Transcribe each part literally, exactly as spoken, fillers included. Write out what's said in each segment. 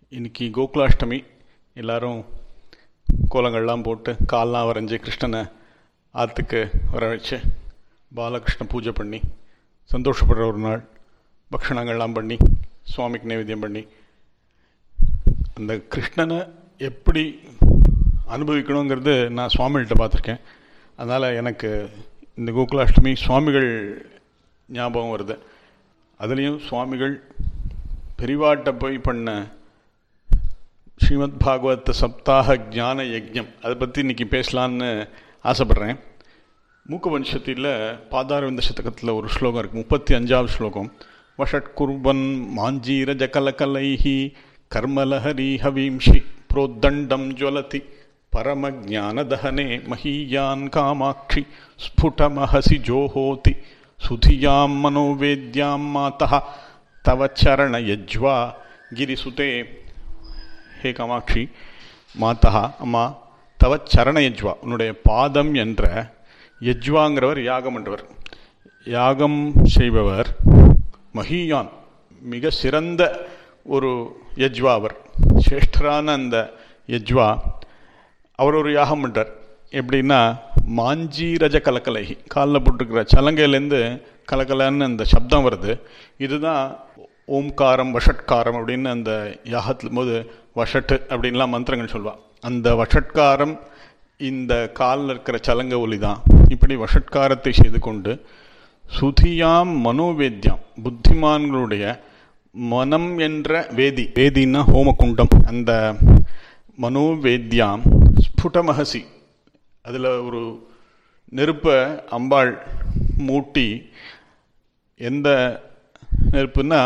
இன்றைக்கி கோகுலாஷ்டமி. எல்லோரும் கோலங்கள்லாம் போட்டு கால்லாம் வரைஞ்சி கிருஷ்ணனை ஆற்றுக்கு வர வச்சு பாலகிருஷ்ண பூஜை பண்ணி சந்தோஷப்படுற ஒரு நாள். பக்ஷணங்கள்லாம் பண்ணி சுவாமிக்கு நைவேத்தியம் பண்ணி அந்த கிருஷ்ணனை எப்படி அனுபவிக்கணுங்கிறது நான் சுவாமிகிட்ட பார்த்துருக்கேன். அதனால் எனக்கு இந்த கோகுலாஷ்டமி சுவாமிகள் ஞாபகம் வருது. அதுலேயும் சுவாமிகள் பெரிவாட்ட போய் பண்ண ஸ்ரீமத் பாகவத சப்தாக ஜான யஜ்ஞம், அதை பற்றி இன்றைக்கி பேசலான்னு ஆசைப்பட்றேன். மூக்கவன்ஷத்தில் பாதாரவிந்த சதகத்தில் ஒரு ஸ்லோகம் இருக்குது, முப்பத்தி அஞ்சாவது ஸ்லோகம். வஷட்குர்வன் மாஞ்சீர ஜகலகலைஹி கர்மலஹரி ஹவீம்ஷி புரோத்தண்டம் ஜுவலதி பரமஜானதஹனே மஹீயான் காமாட்சி ஸ்புடமஹசி ஜோஹோதி சுதியாம் மனோவேத்யாம் மாதா தவ சரண யஜ்வா கிரிசுதே. ஹே காமாட்சி, மாதா அம்மா, தவ சரண யஜ்வா, உன்னுடைய பாதம் என்ற யஜ்வாங்கிறவர் யாகம் என்றவர், யாகம் செய்பவர். மஹீயான், மிக சிறந்த ஒரு யஜ்வா அவர், சிரேஷ்டரான அந்த யஜ்வா. அவர் ஒரு யாகம் பண்ணுறார். எப்படின்னா, மாஞ்சீரஜ கலக்கலகி, காலில் போட்டிருக்கிற சலங்கையிலேருந்து கலக்கலன்னு அந்த சப்தம் வருது. இதுதான் ஓம்காரம் வஷட்காரம் அப்படின்னு அந்த யாகத்தில் போது வஷட்டு அப்படின்லாம் மந்திரங்கள் சொல்வாள். அந்த வஷட்காரம் இந்த காலில் இருக்கிற சலங்க ஒலி தான். இப்படி வஷட்காரத்தை செய்து கொண்டு சுதியாம் மனோவேத்யாம், புத்திமான்களுடைய மனம் என்ற வேதி, வேதின்னா ஹோமகுண்டம், அந்த மனோவேத்யாம் ஸ்புடமஹசி, அதில் ஒரு நெருப்பை அம்பாள் மூட்டி, எந்த நெருப்புன்னா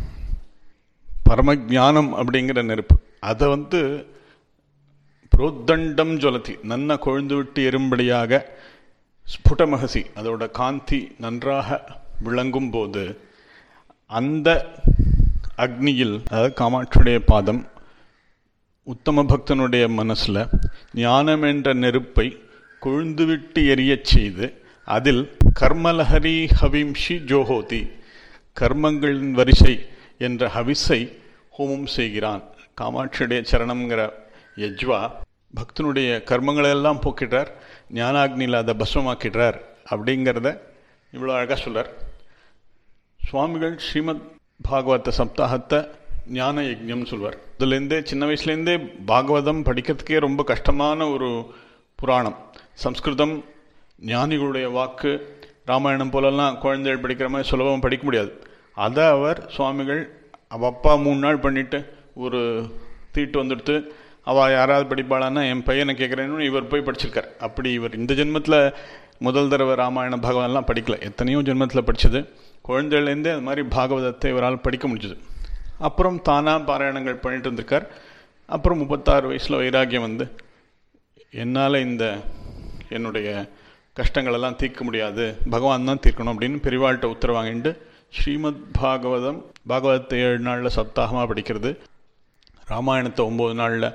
பரமஜானம் அப்படிங்கிற நெருப்பு, அதை வந்து புரோத்தண்டம் ஜுவலதி, நன்ன கொழுந்து விட்டு எறும்படியாக, ஸ்புடமஹசி, அதோட காந்தி நன்றாக விளங்கும் போது அந்த அக்னியில், அதாவது காமாட்சியுடைய பாதம், உத்தம பக்தனுடைய மனசில் ஞானம் என்ற நெருப்பை கொழுந்துவிட்டு எரியச் செய்து அதில் கர்மலஹரி ஹவிம்ஷி ஜோஹோதி, கர்மங்களின் வரிசை என்ற ஹவிஸை ஹோமம் செய்கிறான். காமாட்சியுடைய சரணம்ங்கிற யஜ்வா பக்தனுடைய கர்மங்களெல்லாம் போக்கிடுறார், ஞானாக்னியில் அதை பஸ்வமாக்கிடுறார். அப்படிங்கிறத இவ்வளோ அழகாக சொல்கிறார் சுவாமிகள். ஸ்ரீமத் பாகவத சப்தாகத்தை ஞான யஜ்ஞம்னு சொல்வார். இதுலேருந்தே சின்ன வயசுலேருந்தே பாகவதம் படிக்கிறதுக்கே ரொம்ப கஷ்டமான ஒரு புராணம். சம்ஸ்கிருதம் ஞானிகளுடைய வாக்கு, ராமாயணம் போலெல்லாம் குழந்தைகள் படிக்கிற மாதிரி சுலபம் படிக்க முடியாது. அதை அவர் சுவாமிகள், அவள் அப்பா மூணு நாள் பண்ணிவிட்டு ஒரு தீட்டு வந்துடுத்து, அவள் யாராவது படிப்பாளான்னா என் பையனை கேட்குறேன்னு இவர் போய் படிச்சிருக்கார். அப்படி இவர் இந்த ஜென்மத்தில் முதல் தடவை ராமாயண பாகவதெல்லாம் படிக்கல, எத்தனையோ ஜென்மத்தில் படித்தது. குழந்தைலேருந்தே அது மாதிரி பாகவதத்தை இவரால் படிக்க முடிஞ்சது. அப்புறம் தானாக பாராயணங்கள் பண்ணிட்டு இருந்திருக்கார். அப்புறம் முப்பத்தாறு வயசில் வைராகியம் வந்து, என்னால் இந்த என்னுடைய கஷ்டங்களெல்லாம் தீர்க்க முடியாது, பகவான் தான் தீர்க்கணும் அப்படின்னு பெரிவாள்கிட்ட உத்தரவு வாங்கிட்டு ஸ்ரீமத் பாகவதம், பாகவதத்தை ஏழு நாளில் சப்தாகமாக படிக்கிறது, ராமாயணத்தை ஒம்பது நாளில்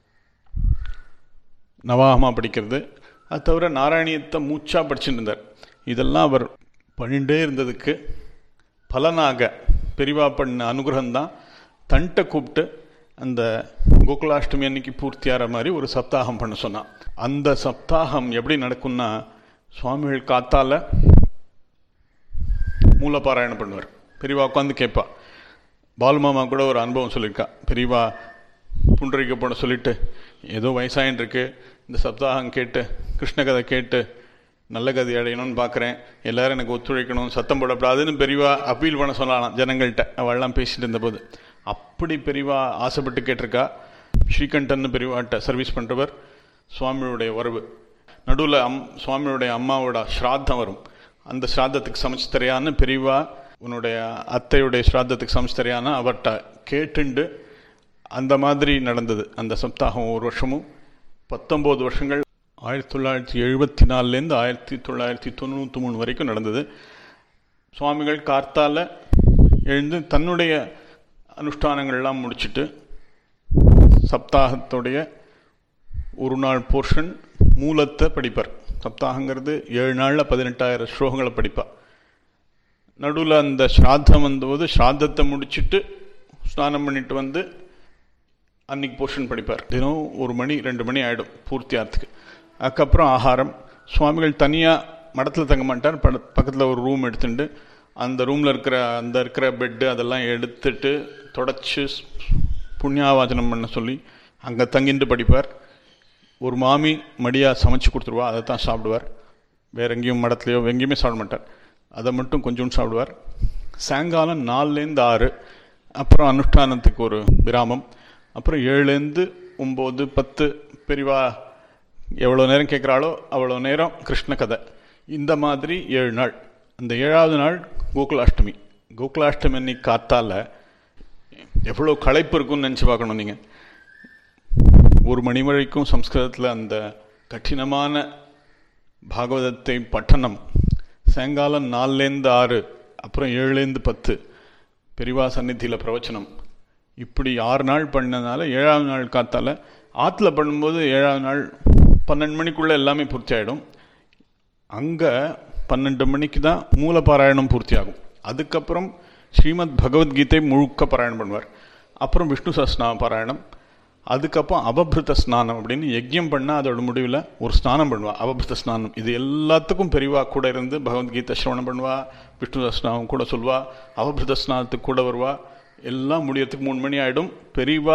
நவாகமாக படிக்கிறது, அது தவிர நாராயணியத்தை மூச்சாக படிச்சுட்டு இருந்தார். இதெல்லாம் அவர் பண்ணிகிட்டே இருந்ததுக்கு பலனாக பெரிவா பண்ண அனுகிரகம்தான் தன்ட்ட கூப்பிட்டு அந்த கோகுலாஷ்டமி அன்னைக்கு பூர்த்தியாகிற மாதிரி ஒரு சப்தாகம் பண்ண சொன்னான். அந்த சப்தாகம் எப்படி நடக்கும்னா, சுவாமிகள் காத்தால் மூலப்பாராயணம் பண்ணுவார், பெரியவா உட்காந்து கேட்பா. பாலுமாமா கூட ஒரு அனுபவம் சொல்லியிருக்கா. பெரியவா புண்டரிக்க போன சொல்லிவிட்டு, ஏதோ வயசாயின்னு இருக்கு, இந்த சப்தாகம் கேட்டு கிருஷ்ணகதை கேட்டு நல்ல கதை அடையணும்னு பார்க்குறேன், எல்லோரும் எனக்கு ஒத்துழைக்கணும், சத்தம் போடப்படாதுன்னு பெரியவா அப்பீல் பண்ண சொல்லலாம் ஜனங்கள்கிட்ட. அவள்லாம் பேசிட்டு இருந்தபோது அப்படி பெரியவா ஆசைப்பட்டு கேட்டிருக்கா. ஸ்ரீகண்டன் பெரியவாட்ட சர்வீஸ் பண்ணுறவர். சுவாமியுடைய வரவு நடுவில் அம் சுவாமியுடைய அம்மாவோட ஸ்ராத்தம் வரும். அந்த ஸ்ராத்தத்துக்கு சமைச்சு தரையான்னு பெரியவா, உன்னுடைய அத்தையுடைய ஸ்ராத்தத்துக்கு சமைச்சு தரையான்னு அவர்கிட்ட கேட்டுண்டு அந்த மாதிரி நடந்தது அந்த சப்தாகம். ஒரு வருஷமும் பத்தொம்போது வருஷங்கள், ஆயிரத்தி தொள்ளாயிரத்தி எழுபத்தி நாலுலேருந்து ஆயிரத்தி தொள்ளாயிரத்தி தொண்ணூற்றி மூணு வரைக்கும் நடந்தது. சுவாமிகள் கார்த்தால் எழுந்து தன்னுடைய அனுஷ்டானங்கள்லாம் முடிச்சுட்டு சப்தாகத்துடைய ஒரு நாள் போர்ஷன் மூலத்தை படிப்பார். சப்தாகங்கிறது ஏழு நாளில் பதினெட்டாயிரம் ஸ்லோகங்களை படிப்பார். நடுவில் அந்த ஸ்ராத்தம் வந்தபோது ஸ்ராத்தத்தை முடிச்சுட்டு ஸ்நானம் பண்ணிட்டு வந்து அன்றைக்கி போர்ஷன் படிப்பார். தினம் ஒரு மணி ரெண்டு மணி ஆகிடும் பூர்த்தி ஆகிறதுக்கு. அதுக்கப்புறம் ஆகாரம். சுவாமிகள் தனியாக மடத்தில் தங்க மாட்டார். பட பக்கத்தில் ஒரு ரூம் எடுத்துட்டு அந்த ரூமில் இருக்கிற அந்த இருக்கிற பெட்டு அதெல்லாம் எடுத்துட்டு தொடச்சி புண்ணியாவாச்சனம் பண்ண சொல்லி அங்கே தங்கிட்டு படிப்பார். ஒரு மாமி மடியாக சமைச்சு கொடுத்துருவா, அதை தான் சாப்பிடுவார். வேறு எங்கேயும் மடத்துலையோ எங்கேயுமே சாப்பிட மாட்டார். அதை மட்டும் கொஞ்சோண்டு சாப்பிடுவார். சாயங்காலம் நாலுலேருந்து ஆறு, அப்புறம் அனுஷ்டானத்துக்கு ஒரு விராமம், அப்புறம் ஏழுலேருந்து ஒம்பது பத்து பெரிவா எவ்வளோ நேரம் கேட்குறாளோ அவ்வளோ நேரம் கிருஷ்ண கதை. இந்த மாதிரி ஏழு நாள். அந்த ஏழாவது நாள் கோகுலாஷ்டமி. கோகுலாஷ்டமி அன்னைக்கு காத்தால் எவ்வளோ களைப்பு இருக்குன்னு நினச்சி பார்க்கணும் நீங்கள். ஒரு மணி வரைக்கும் சம்ஸ்கிருதத்தில் அந்த கடினமான பாகவதத்தை பட்டணம், சாயங்காலம் நாலுலேருந்து ஆறு, அப்புறம் ஏழுலேருந்து பத்து பெரிவா சந்நிதியில் பிரவச்சனம், இப்படி ஆறு நாள் பண்ணதுனால ஏழாவது நாள் காத்தால் ஆற்றுல பண்ணும்போது ஏழாவது நாள் பன்னெண்டு மணிக்குள்ளே எல்லாமே பூர்த்தி ஆகிடும். அங்கே பன்னெண்டு மணிக்கு தான் மூல பாராயணம் பூர்த்தி ஆகும். அதுக்கப்புறம் ஸ்ரீமத் பகவத்கீதை முழுக்க பாராயணம் பண்ணுவார். அப்புறம் விஷ்ணு சஹஸ்ரநாம பாராயணம். அதுக்கப்புறம் அபபிருத ஸ்நானம் அப்படின்னு யஜ்யம் பண்ணால் அதோட முடிவில் ஒரு ஸ்நானம் பண்ணுவா, அபபிருத ஸ்நானம். இது எல்லாத்துக்கும் பெரியவா கூட இருந்து பகவத்கீதை சிரவணம் பண்ணுவா, விஷ்ணு சஹஸ்ரநாமம் கூட சொல்வா, அபபிருத ஸ்நானத்துக்கு கூட வருவா. எல்லாம் முடியறதுக்கு மூணு மணி ஆகிடும். பெரியவா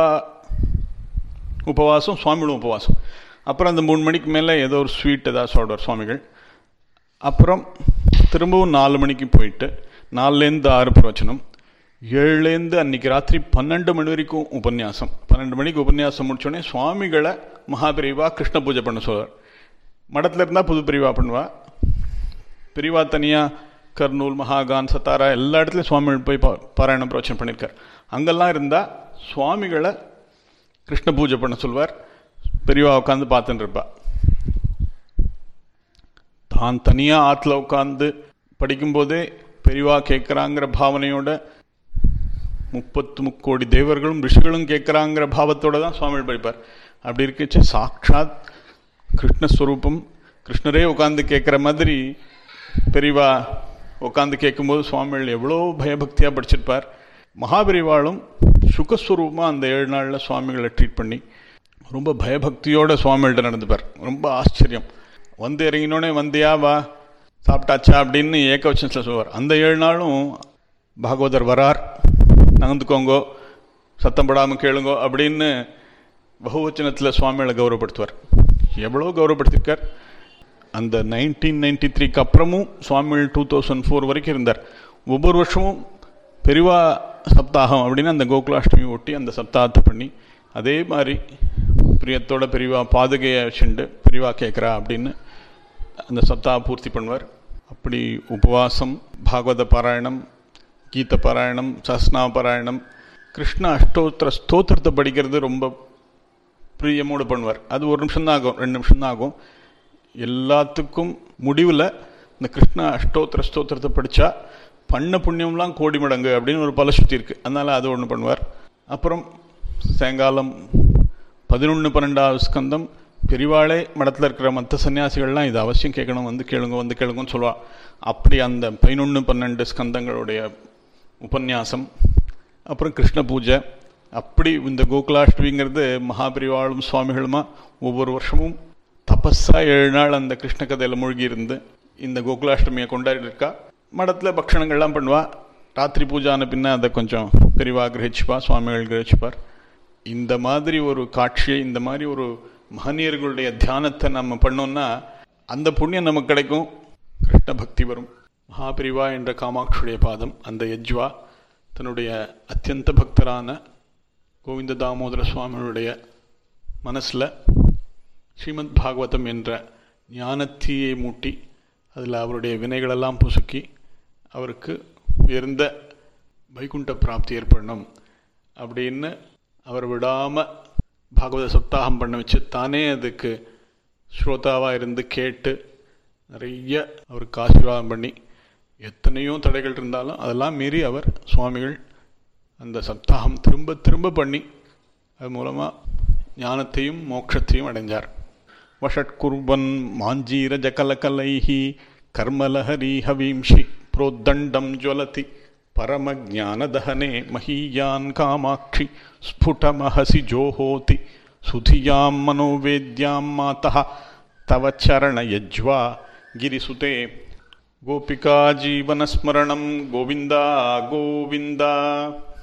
உபவாசம், சுவாமிகளும் உபவாசம். அப்புறம் அந்த மூணு மணிக்கு மேலே ஏதோ ஒரு ஸ்வீட் ஏதாவது சாப்பிடுவார் சுவாமிகள். அப்புறம் திரும்பவும் நாலு மணிக்கு போயிட்டு நாலுலேருந்து ஆறு பிரவச்சனம், ஏழுலேருந்து அன்றைக்கி ராத்திரி பன்னெண்டு மணி வரைக்கும் உபன்யாசம். பன்னெண்டு மணிக்கு உபன்யாசம் முடித்தோடனே சுவாமிகளை மகாபிரிவா கிருஷ்ண பூஜை பண்ண சொல்வார். மடத்தில் இருந்தால் புது பிரிவா பண்ணுவா. பிரிவா தனியாக கர்னூல், மகாகான், சத்தாரா எல்லா இடத்துலையும் சுவாமிகள் போய் பா பாராயணம் பிரவச்சனம் பண்ணியிருக்கார். அங்கெல்லாம் இருந்தால் சுவாமிகளை கிருஷ்ண பூஜை பண்ண சொல்வார். பெரியவா உட்காந்து பார்த்துட்டு இருப்பா. தான் தனியாக ஆற்றுல உட்காந்து படிக்கும்போதே பெரியவா கேட்குறாங்கிற பாவனையோட முப்பத்து முக்கோடி தேவர்களும் ரிஷிகளும் கேட்குறாங்கிற பாவத்தோடு தான் சுவாமிகள் படிப்பார். அப்படி இருக்கச்சு சாட்சாத் கிருஷ்ணஸ்வரூபம் கிருஷ்ணரே உட்காந்து கேட்குற மாதிரி பெரியவா உட்காந்து கேட்கும்போது சுவாமிகள் எவ்வளோ பயபக்தியாக படிச்சிருப்பார். மகாபெரிவாளும் சுகஸ்வரூபமாக அந்த ஏழு நாளில் சுவாமிகளை ட்ரீட் பண்ணி ரொம்ப பயபக்தியோட சுவாமிகள்கிட்ட நடந்துப்பார். ரொம்ப ஆச்சரியம். வந்து இறங்கினோடனே வந்தியா வா சாப்பிட்டாச்சா அப்படின்னு ஏக வச்சனத்தில் சொல்லுவார். அந்த ஏழு நாளும் பாகவதர் வரார், நகர்ந்துக்கோங்கோ, சத்தம் படாமல் கேளுங்கோ அப்படின்னு பகுவச்சனத்தில் சுவாமிகளை கௌரவப்படுத்துவார். எவ்வளோ கௌரவப்படுத்திருக்கார். அந்த நைன்டீன் நைன்டி த்ரீக்கு அப்புறமும் சுவாமிகள் டூ தௌசண்ட் ஃபோர் வரைக்கும் இருந்தார். ஒவ்வொரு வருஷமும் பெரிவா சப்தாகம் அப்படின்னு அந்த கோகுலாஷ்டமி ஒட்டி அந்த சப்தாகத்தை பண்ணி அதே மாதிரி பிரியத்தோட பெரிவா பாதுகையை வச்சுண்டு பெரிவா கேட்குறா அப்படின்னு அந்த சப்தாக பூர்த்தி பண்ணுவார். அப்படி உபவாசம், பாகவத பாராயணம், கீத பாராயணம், சஹஸ்ரநாம பாராயணம், கிருஷ்ண அஷ்டோத்திர ஸ்தோத்திரத்தை படிக்கிறது ரொம்ப பிரியமோடு பண்ணுவார். அது ஒரு நிமிஷம் தான் ஆகும், ரெண்டு நிமிஷம் தான் ஆகும். எல்லாத்துக்கும் முடிவில் இந்த கிருஷ்ண அஷ்டோத்திர ஸ்தோத்திரத்தை படித்தா பண்ண புண்ணியம்லாம் கோடி மடங்கு அப்படின்னு ஒரு பலஸ்ருதி இருக்குது. அதனால் அது ஒன்று பண்ணுவார். அப்புறம் சாயங்காலம் பதினொன்று பன்னெண்டாவது ஸ்கந்தம் பெரிவாளே மடத்தில் இருக்கிற மற்ற சன்னியாசிகள்லாம் இது அவசியம் கேட்கணும், வந்து கேளுங்க வந்து கேளுங்கன்னு சொல்லுவாள். அப்படி அந்த பதினொன்று பன்னெண்டு ஸ்கந்தங்களுடைய உபன்யாசம், அப்புறம் கிருஷ்ண பூஜை. அப்படி இந்த கோகுலாஷ்டமிங்கிறது மகாபெரிவாளும் சுவாமிகளுமா ஒவ்வொரு வருஷமும் தபஸாக ஏழு நாள் அந்த கிருஷ்ண கதையில் மூழ்கி இருந்து இந்த கோகுலாஷ்டமியை கொண்டாடி இருக்கா. மடத்தில் பக்ஷணங்கள்லாம் பண்ணுவா. ராத்திரி பூஜான பின்ன அதை கொஞ்சம் பெரிவா கிரகிச்சுப்பா, சுவாமிகள் கிரகிச்சுப்பார். இந்த மாதிரி ஒரு காட்சியை, இந்த மாதிரி ஒரு மகனியர்களுடைய தியானத்தை நம்ம பண்ணோம்னா அந்த புண்ணியம் நமக்கு கிடைக்கும், கிருஷ்ண பக்தி வரும். மகாபிரிவா என்ற காமாட்சியுடைய பாதம், அந்த யஜ்வா தன்னுடைய அத்தியந்த பக்தரான கோவிந்த தாமோதர சுவாமிகளுடைய மனசில் ஸ்ரீமத் பாகவதம் என்ற ஞானத்தீயை மூட்டி அதில் அவருடைய வினைகளெல்லாம் புசுக்கி அவருக்கு உயர்ந்த வைகுண்ட பிராப்தி ஏற்படணும் அப்படின்னு அவர் விடாமல் பாகவத சப்தாகம் பண்ண வச்சு தானே அதுக்கு ஸ்ரோதாவாக இருந்து கேட்டு நிறைய அவருக்கு ஆசீர்வாதம் பண்ணி எத்தனையோ தடைகள் இருந்தாலும் அதெல்லாம் மீறி அவர் சுவாமிகள் அந்த சப்தாகம் திரும்ப திரும்ப பண்ணி அது மூலமாக ஞானத்தையும் மோட்சத்தையும் அடைஞ்சார். வஷட்குர்வன் மாஞ்சீர ஜகலகலைஹி கர்மலஹரி ஹவீம்ஷி புரோத்தண்டம் ஜுவலதி परमज्ञानदहने महीयान् कामाक्षि स्फुटमहसि जोहोति सुधियां मनोवेद्यां मातः तव चरणयज्वा गिरिसुते गोपिका जीवनस्मरणं गोविन्द गोविन्द।